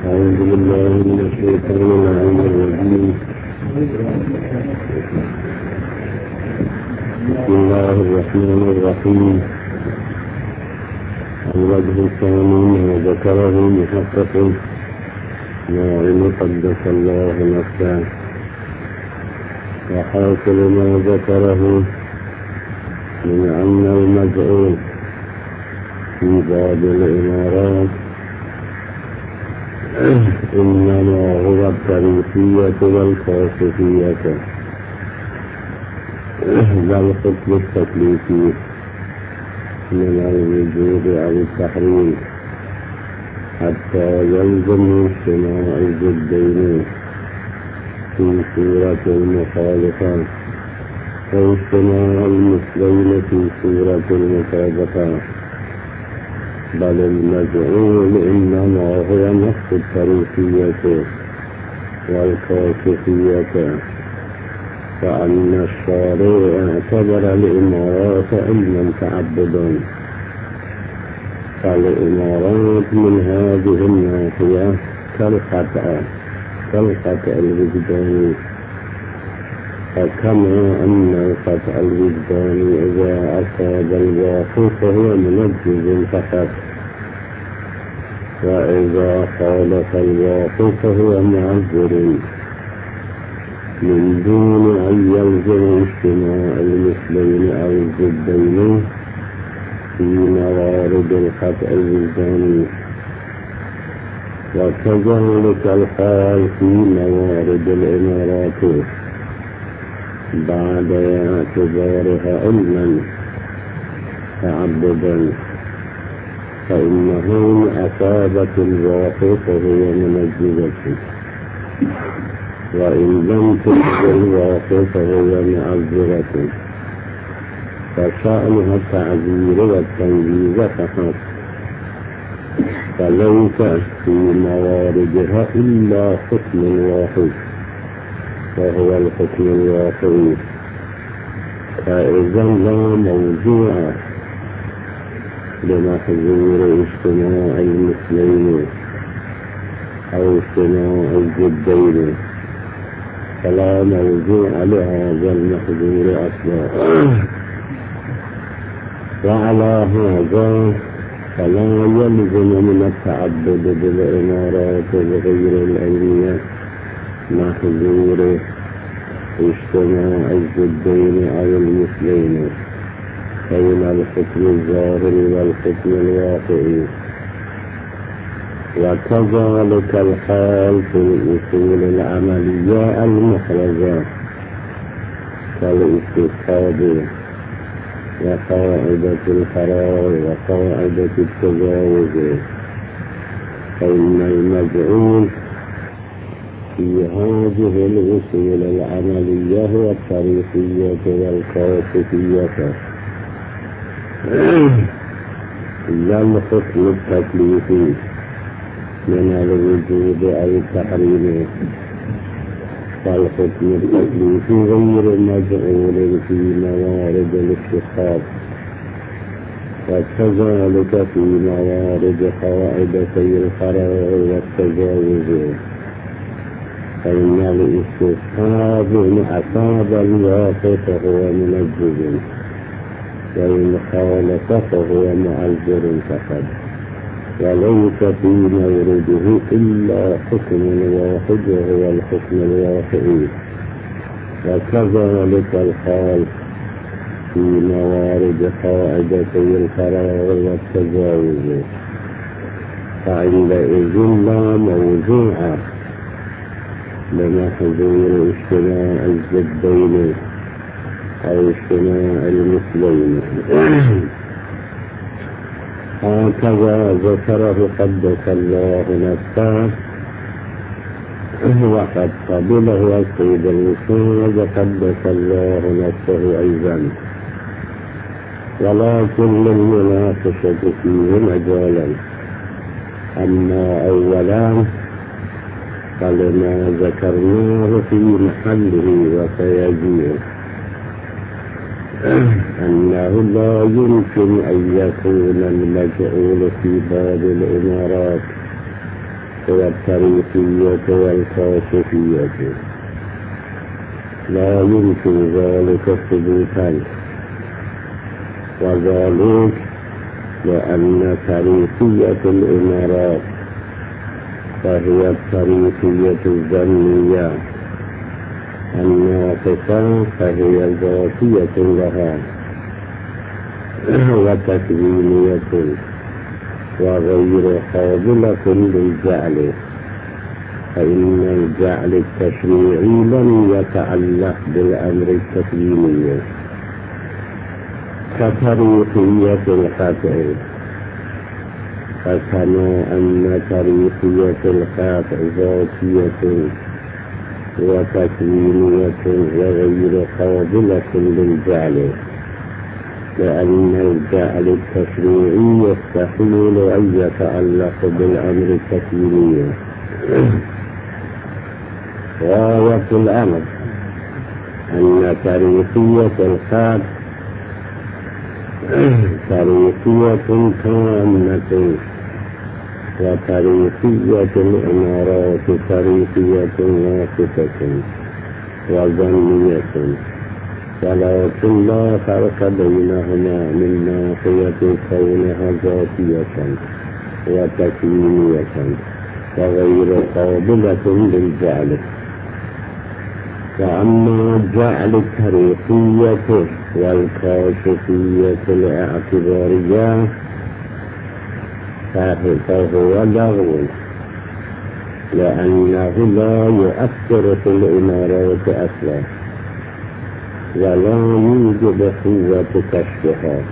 أعوذ بالله من الشيطان الرجيم. بسم الله الرحمن الرحيم. الوجه الثاني ما ذكره محقق ناعم قدس الله نفسه، وحاصل ما ذكره من أن المزعوم في باب الإمارات إنما هو التاريخية والخاصية، لا الحكم التكليفي من الوجوب أو التحريم، حتى يلزم اجتماع الضدين في صورة المخالفة أو اجتماع المثلين في صورة المطابقة، بل المزعوم إنما هو نفس التاريخية والخاصية، فأن الشارع اعتبر الإمارات علما تعبدا، فالإمارات من هذه الناحية كالقطع الوجداني، فكما أن القطع الوجداني إذا أصاب الواقع فهو منجز فقط، وإذا خالف الواقع فهو معذر، من دون أن يلزم اجتماع المثلين أو الضدين في موارد القطع الوجداني. وكذلك الحال في موارد الإمارات بعد اعتبارها علما تعبدا، فإنه أصابت الواقع فهو منجزة، وإن لم تصب الواقع فهو معذرة، فشأنها التعذير والتنجيز فقط، فليس في مواردها إلا حكم واحد وهو الحكم الواقعي، فإذا لا موضوع لمحظور اجتماع المثلين أو اجتماع الضدين، فلا موضوع لهذا المحظور أصلا. وعلى هذا فلا يلزم من التعبد بالإمارات بغير العلمية محظور اجتماع الضدين أو المثلين بين الحكم الظاهر والحكم الواقعي. وكذلك الحال في الأصول العملية المحرزة كالاستصحاب وقاعدة القرار وقاعدة التجاوز، فإن المزعوم في هذه الأصول العملية هو التاريخية والخاصية، لا الحكم التكليفي من الوجوب أو التحريم، فالحكم التكليفي غير مجعول في موارد الاستصحاب، وكذلك في موارد قاعدتي القرار والتجاوز، فإن الاستصحاب إن أصاب الواقع فهو منجز، وإن خالف فهو معذر فقط، وليس في مورده إلا حكم واحد وهو الحكم الواقعي. وكذلك الحال في موارد قاعدتي القرار والتجاوز، فعندئذ لا موضوع لمحظور اجتماع الضدين أو اجتماع المثلين. هكذا ذكره قدس الله نفسه، وقد قبله السيد الوصول قدس الله نفسه أيضا، ولكن للمناقشة فيه مجالا. أما أولا فلما ذكرناه في محله وسيجيء أنه لا يمكن أن يكون المجعول في باب الإمارات والطريقية والكاشفية، لا يمكن ذلك ثبوتا، وذلك لأن طريقية الإمارات فهي الطريقية الظنية، الناقصة فهي ذاتية لها وتكوينية وغير قابلة للجعل، فإن الجعل التشريعي لم يتعلق بالأمر التكويني كطريقية القطع، فكما أن طريقية القطع ذاتية وتكوينية وغير قابلة للجعل، لأن الجعل التشريعي يستحيل أن يتعلق بالأمر التكويني. غاية الأمر أن طريقية القطع طريقية تامة، وطريقية الإمارات طريقية ناقصة وظنية، ولكن لا فرق بينهما من ناحية كونها ذاتية وتكوينية وغير قابلة للجعل. وأما جعل الطريقية والكاشفية الاعتبارية فهو لغو، لأنه لا يؤثر في الإمارات أصلا ولا يوجد قوة كشفها،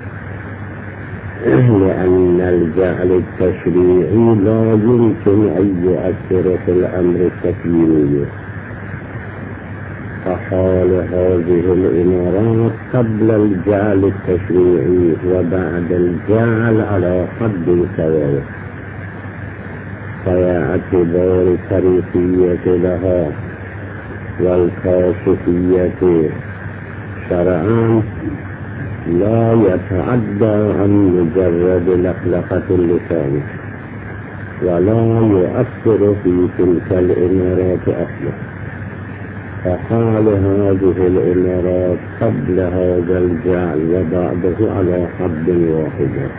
لأن الجعل التشريعي لا يمكن أن يؤثر في الأمر التكويني، فحال هذه الإمارات قبل الجعل التشريعي وبعد الجعل على حد سواء، فاعتبار الطريقية لها والكاشفية شرعا لا يتعدى عن مجرد لخلقة اللسان، ولا يؤثر في تلك الإمارات أصلا، فحال هذه الإمارات قبل هذا الجعل وبعده على حد واحد،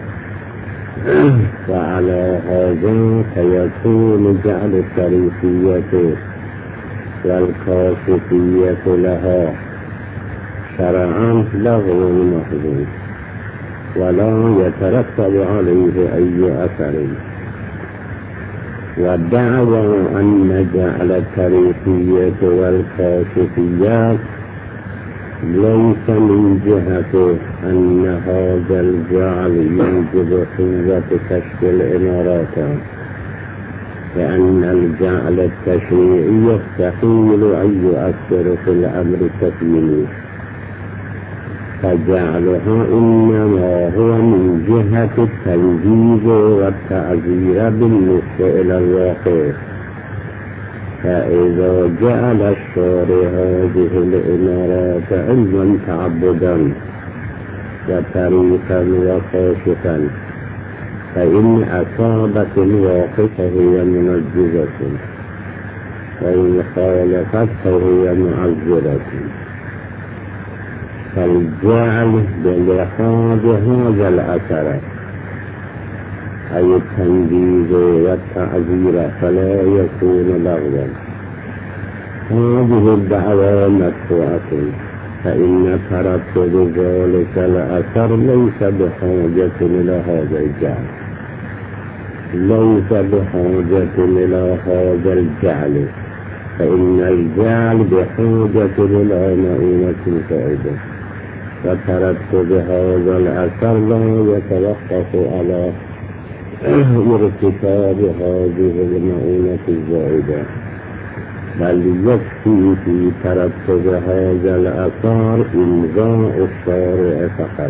وعلى هذا فيكون جعل الطريقية والكاشفية لها شرعا لغو محض، ولا يترتب عليه أي أثر. والدعوى أن جعل الطريقية والكاشفيات ليس من جهة أن هذا الجعل يوجب قوة كشف الإمارات، لأن الجعل التشريعي يستحيل أن يؤثر في الأمر التكويني، فجعلها إنما هو من جهة التنجيز والتعزير بالنسبة إلى الواقع. فإذا جعل الشارع هذه الإمارات علما تعبدا وطريقا وكاشفا، فإن أصابت الواقع فهي منجزة، وإن خالفت فهي معذرة. فالجعل بلحاظ هذا الأثر أي التنجيز والتعذير فلا يكون لغوا. هذه الدعوى مدفوعة، فإن ترتب ذلك الأثر ليس بحاجة إلى هذا الجعل، ليس بحاجة إلى هذا الجعل، فإن الجعل بحاجة إلى مؤونة فائدة، وترتب هذا الأثر لا يتوقف على ارتكاب هذه المؤونة الزائدة، بل يكفي في ترتب هذا الأثر إمضاء الشارع فقط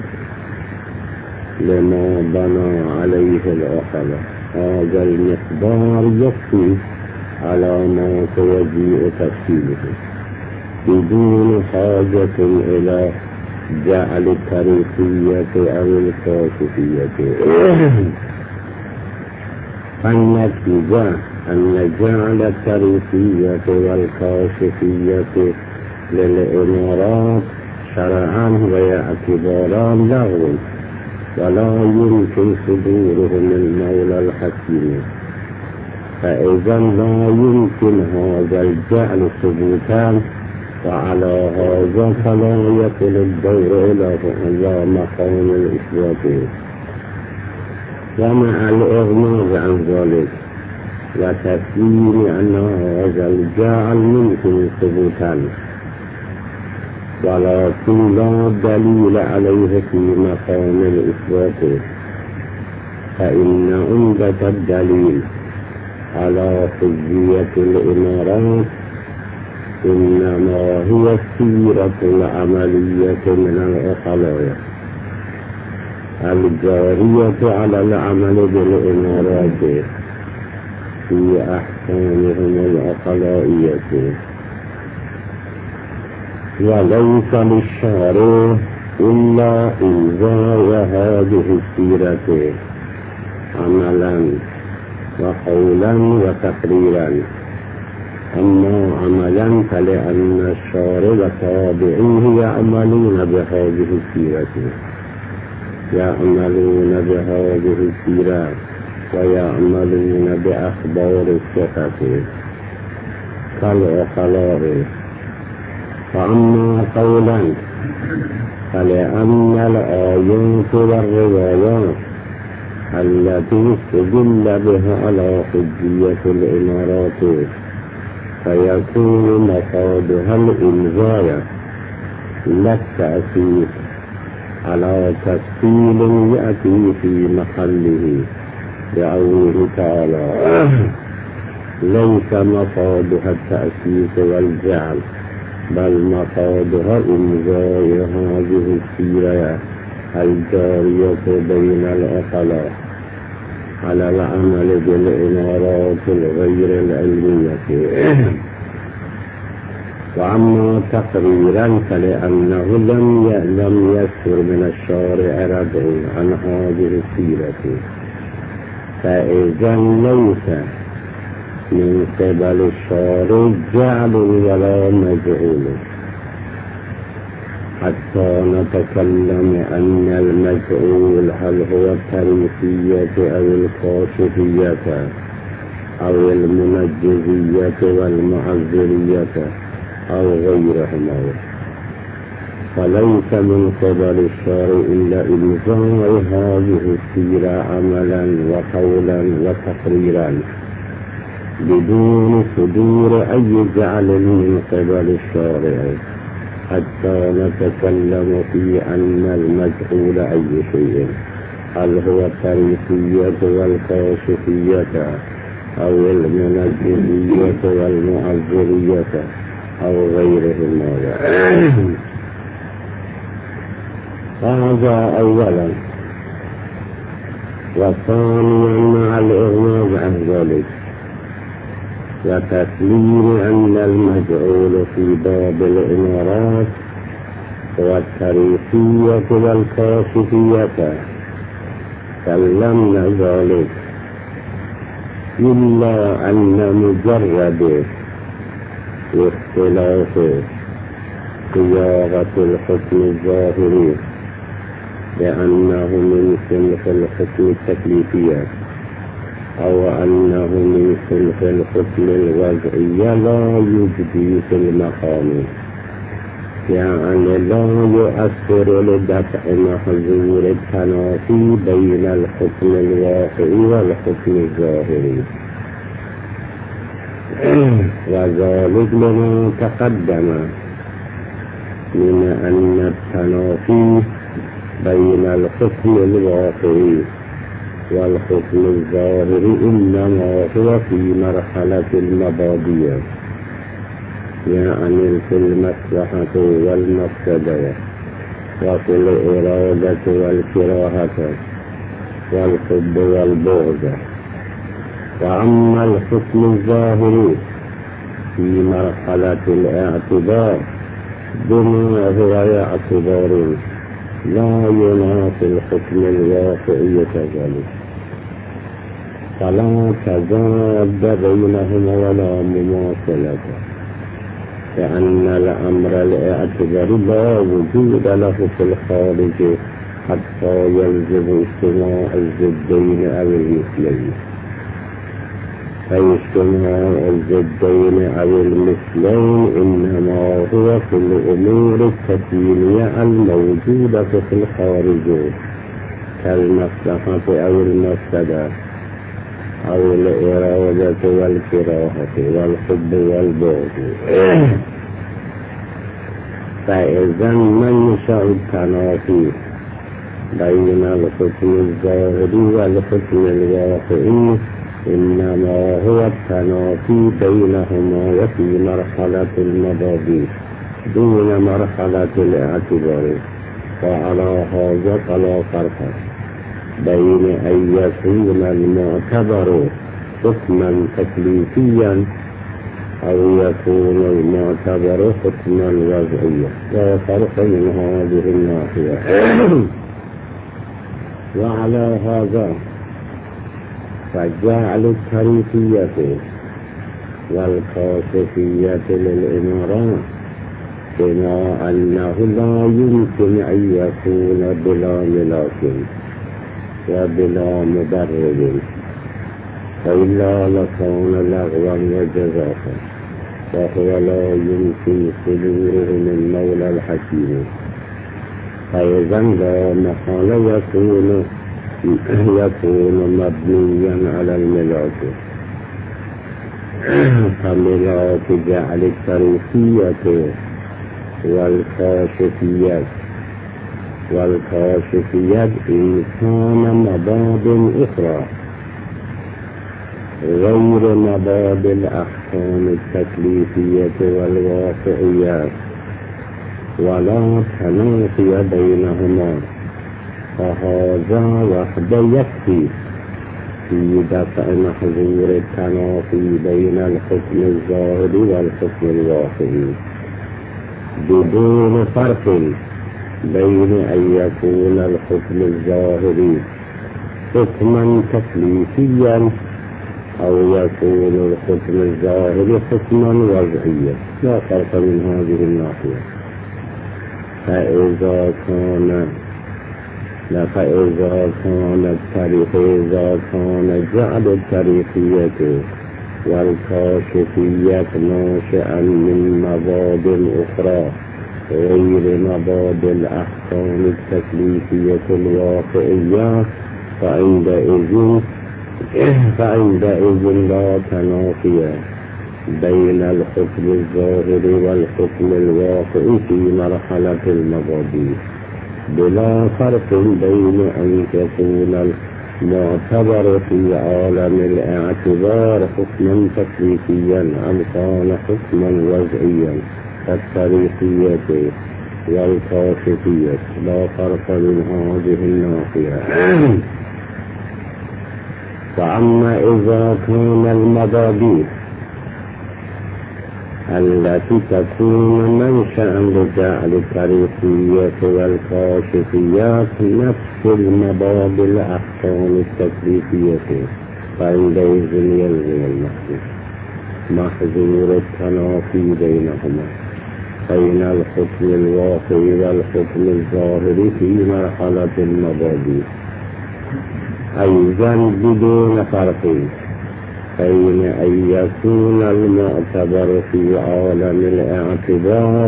لما بنى عليه الأصل. هذا المقدار يكفي على ما سيجيء تفصيله بدون حاجة إلى جعل الطريقية أو الكاشفية. فالنتيجة أن جعل التريثية والكاشفية للإمارات شرعا واعتبارا لغو ولا يمكن صدوره من مولى الحكيم، فإذا لا يمكن هذا الجعل ثبوتا، وعلى هذا فلا يصل الدور إلى مقام الإثبات. ومع الإغماض عن ذلك وتسليم أن هذا الجعل ممكن ثبوتا ولكن لا دليل عليه في مقام الإثبات، فإن عمدة الدليل على حجية الإمارات إنما هي السيرة العملية من العقلاء الجارية على العمل بالإمارات في أحكامهم العقلائية، وليس للشارع إلا إنزال هذه السيرة عملا وقولا وتقريرا. أما عملا فلأن الشارع وتابعيه يعملون بهذه السيرة ويعملون بأخبار الثقة كالعقلاء. وأما قولا فلأن الآيات والروايات التي استدل بها على حجية الإمارات فيكون مفادها الإلغاء لا التأثير على تفصيل يأتي في محله بقوله تعالى: ليس مفادها التأسيس والجعل بل مفادها إلغاء هذه السيرة الجارية بين العقلاء على العمل بالإمارات الغير العلمية. وأما تقريرا فلأنه لم يسر من الشارع ردع عن هذه السيرة، فإذا ليس من قبل الشارع جعل ولا مجعول، حتى نتكلم أن المجعول هل هو التريثية أو الكاشفية أو المنجزية والمعذرية أو غيرهما، فليس من قبل الشارع إلا إلزام هذه السيرة عملا وقولا وتقريرا بدون صدور أي جعل من قبل الشارع، حتى نتكلم في أن المجعول أي شيء، هل هو التريثية والكاشفية أو المنجزية والمعذرية أو غيرهما. هذا أولا. وثانيا مع الإغماض عن ذلك وتسليم أن المجعول في باب الإمارات هو التريثية والكاشفية، سلمنا ذلك، إلا أن مجرد اختلاف صياغة الحكم الظاهري بأنه من صنف الحكم التكليفية أو أنه من صنف الحكم الوضعي لا يجدي في المقام، يعني لا يؤثر لدفع محظور التنافي بين الحكم الواقعي والحكم الظاهري، وذلك لما تقدم من أن التنافي بين الحكم الواقعي والحكم الظاهري إنما هو في مرحلة المبادئ، يعني في المصلحة والمفسدة وفي الإرادة والكراهة والحب والبغض. وأما الحكم الظاهري في مرحلة الاعتبار بما هو اعتبار لا ينافي الحكم الواقعي كذلك. فلا تضاد بينهما ولا مماثلة، لأن الأمر الاعتبار لا وجود له في الخارج حتى يلزم اجتماع الضدين أو المثلين، فاجتماع الضدين أو المثلين إنما هو في الأمور التكوينية الموجودة في الخارج كالمصلحة أو المفسدة أو الإرادة والكراهة والحب والبغض. فإذا منشأ التنافي بين الحكم الظاهري والحكم الواقعي إنما هو التنافي بينهما وفي مرحلة المبادئ دون مرحلة الاعتبار. وعلى هذا فلا فرق بين أن يكون المعتبر حكما تكليفيا أو يكون المعتبر حكما وضعيا، لا فرق من هذه الناحية. وعلى هذا فجعل التاريخية والكاشفية للإمارات بما أنه لا يمكن أن يكون بلا ملاك وبلا مبرر، فإلا لكان لغوا وجزافا، وهو لا يمكن صدوره من مولى الحكيم. فإذا لا محال يكون مبنيا على الملاك. فملاك جعل التاريخية والكاشفيات إن كان مباد أخرى غير مباد الأحكام التكليفية والواقعيات ولا تنافي بينهما، فهذا وحده يكفي في دفع محظور التنافي بين الحكم الظاهري والحكم الواقعي، بدون فرق بين أن يكون الحكم الظاهري حكما تكليفيا أو يكون الحكم الظاهري حكما وضعيا، لا فرق من هذه الناحية. فإذا كان جعل التاريخية والكاشفية ناشئا من مباد أخرى غير مباد الأحكام التكليفية الواقعية، فعندئذ لا تنافي بين الحكم الظاهر والحكم الواقعي في مرحلة المبادئ، بلا فرق بين أن يكون المعتبر في عالم الاعتبار حكما تكليفيا أم كان حكما وضعيا كالتاريخية والكاشفية، لا فرق من هذه الناحية. فأما إذا كان المبادئ التي تكون منشأ لجعل التاريخية والكاشفيات نفس المبادئ الأحكام التكليفية، فعندئذ يلزم محظور التنافي بينهما بين الحكم الواقعي والحكم الظاهري في مرحلة المبادئ، أيضا بدون فرق بين أن يكون المعتبر في عالم الاعتبار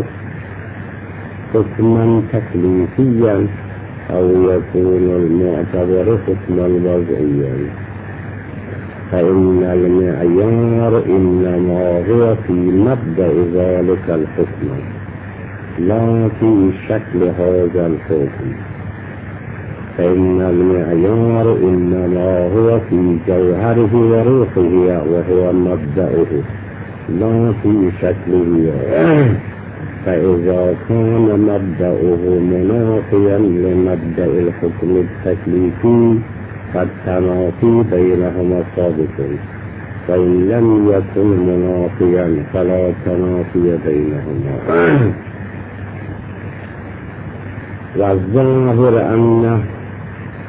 حكما تكليفيا أو يكون المعتبر حكما وضعيا. فإن المعيار إنما هو في مبدأ ذلك الحكم لا في شكل هذا الحكم، فإن المعيار إنما هو في جوهره وروحه وهو مبدأه لا في شكله. فإذا كان مبدأه منافيا لمبدأ الحكم التكليفي فالتنافي بينهما ثابت، فإن لم يكن منافيا فلا تنافي بينهما.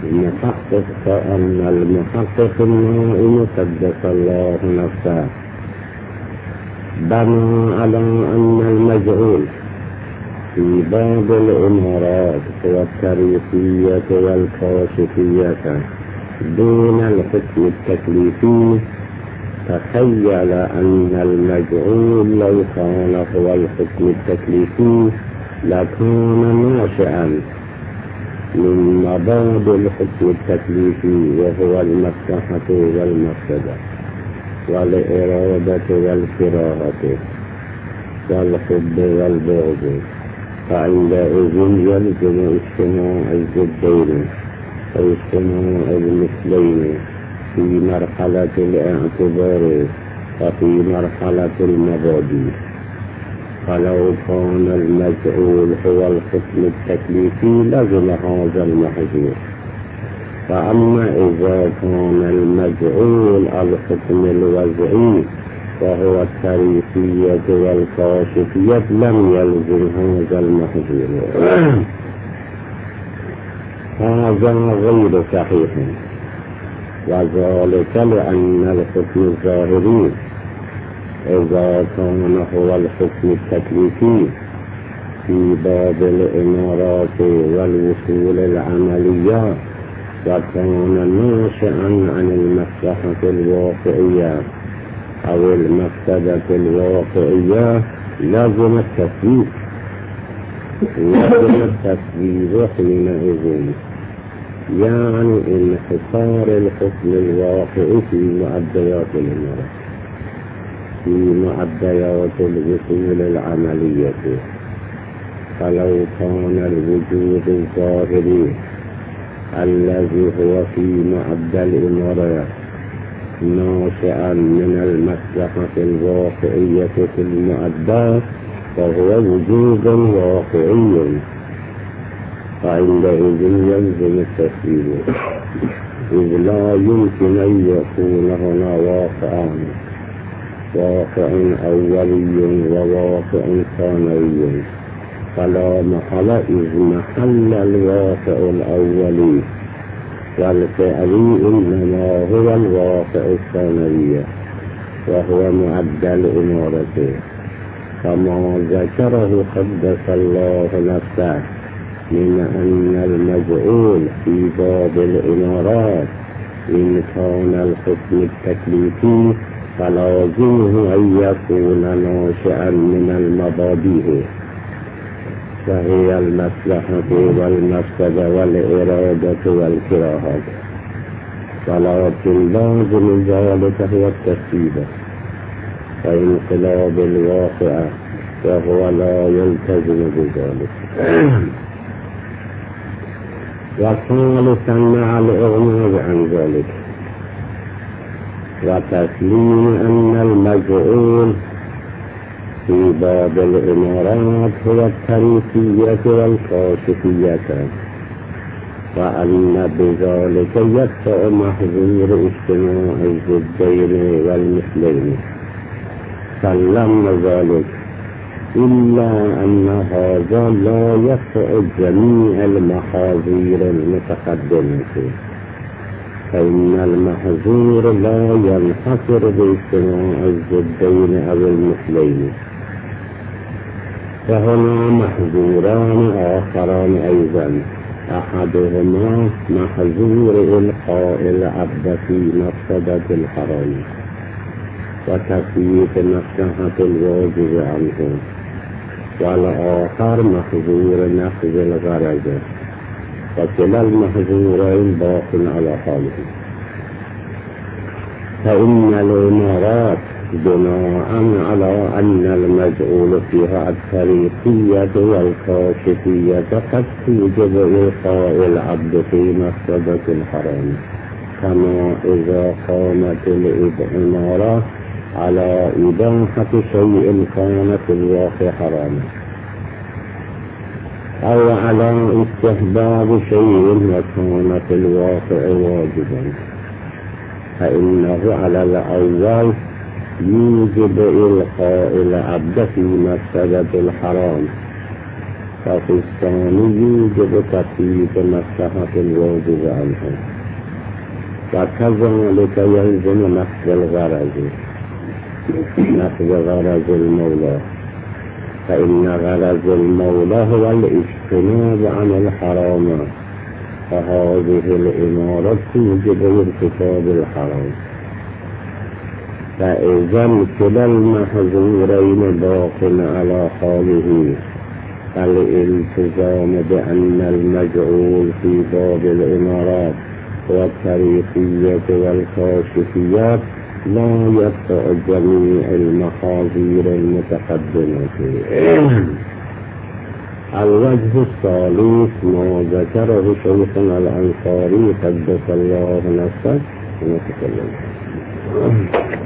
المحقق فأن المحقق النائم قدس الله نفسه بنى على أن المجعول في باب الإمارات والتاريخية والكاشفية دون الحكم التكليفي. تخيل أن المجعول لو كان هو الحكم التكليفي لكان ناشئا من مبادئ الحكم التكليفي، وهو المصلحة والمفسدة والإرادة والكراهة والحب والبغض، فعندئذ يلزم اجتماع الضدين أو اجتماع المثلين في مرحلة الاعتبار وفي مرحلة المبادئ. فلو كان المجعول هو الحكم التكليفي لزم هذا المحظور، فأما إذا كان المجعول الحكم الوضعي وهو التاريخية والكاشفية لم يلزم هذا المحظور. هذا غير صحيح، وذلك لأن الحكم الظاهري إذا كان هو الحكم التكليفي في باب الإمارات والوصول العملية وكان ناشئا عن المصلحة الواقعية أو المفسدة الواقعية لازم التثبيت حينئذ، يعني انحصار الحكم الواقعي في معديات الإمارات، في معديات الوصول العملية. فلو كان الوجود الظاهري الذي هو في معدى الإمارات ناشئا من المصلحة الواقعية في المعدى فهو وجود واقعي، فعندئذ يلزم التسليم، إذ لا يمكن أن يكون هنا واقع أولي وواقع ثانوي، فلا محل إذ محل الواقع الأولي والفعلي إنما هو الواقع الثانوي وهو معدى الإمارة، كما ذكره قدس الله نفسه من أن المجعول في باب الإمارات إن كان الحكم التكليفي فلازمه أن يكون ناشئا من المبادئ، وهي المصلحة والمفسدة والإرادة والكراهة، ولكن لازم ذلك هو التسبيب وانقلاب الواقع، وهو لا يلتزم بذلك. وثالثا مع الإغماض عن ذلك وتسليم أن المجعول في باب الإمارات هو التاريخية والكاشفية، وأن بذلك يدفع محظور اجتماع الضدين والمثلين. سلمنا ذلك، إلا أن هذا لا يدفع جميع المحاذير المتقدمة، فإن المحظور لا ينحصر باجتماع الضدين أو المثلين، فهنا محظوران آخران أيضا، أحدهما محظور إلقاء العبد في مفسدة الحرام وتفويت مصلحة الواجب عنه، والآخر محظور نقض الغرض، وكلا المحظورين باق على حاله. فإن الإمارات بناء على أن المجعول فيها التاريخية والكاشفية قد توجب إلقاء العبد في مفسدة الحرام، كما إذا قامت الإمارة على إباحة شيء كان في الواقع حراما، أو على استحباب شيء وكان في الواقع واجبا، فإنه على الأول يوجب إلقاء العبد في مفسدة الحرام، ففي الثاني يوجب تخفيف مصلحة الواجب عنه، وكذلك يلزم نفذ غرض المولى، فإن غرض المولى هو الاجتناب عن الحرام، فهذه الإمارة توجب ارتكاب الحرام. فإذا كلا المحظورين باق على حاله، الالتزام بأن المجعول في باب الإمارات والتاريخية والكاشفيات لا يقطع جميع المحاذير المتقدمة. الوجه الثالث ما ذكره شيخنا الأنصاري قدس الله نفسه.